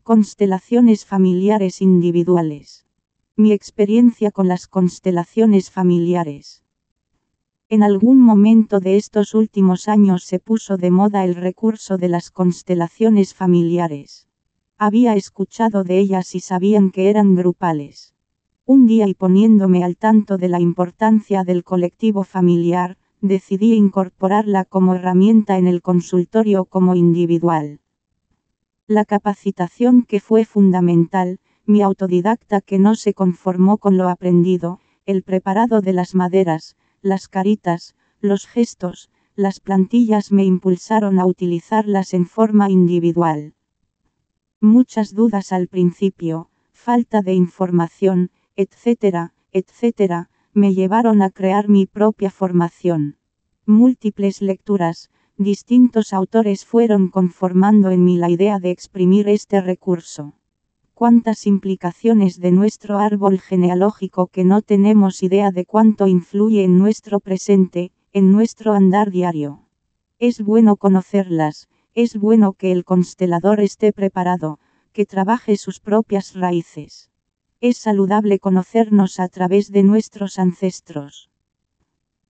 Constelaciones familiares individuales. Mi experiencia con las constelaciones familiares. En algún momento de estos últimos años se puso de moda el recurso de las constelaciones familiares. Había escuchado de ellas y sabían que eran grupales. Un día, y poniéndome al tanto de la importancia del colectivo familiar, decidí incorporarla como herramienta en el consultorio como individual. La capacitación que fue fundamental, mi autodidacta que no se conformó con lo aprendido, el preparado de las maderas, las caritas, los gestos, las plantillas me impulsaron a utilizarlas en forma individual. Muchas dudas al principio, falta de información, etcétera, me llevaron a crear mi propia formación. Múltiples lecturas, distintos autores fueron conformando en mí la idea de exprimir este recurso. Cuántas implicaciones de nuestro árbol genealógico que no tenemos idea de cuánto influye en nuestro presente, en nuestro andar diario. Es bueno conocerlas, es bueno que el constelador esté preparado, que trabaje sus propias raíces. Es saludable conocernos a través de nuestros ancestros.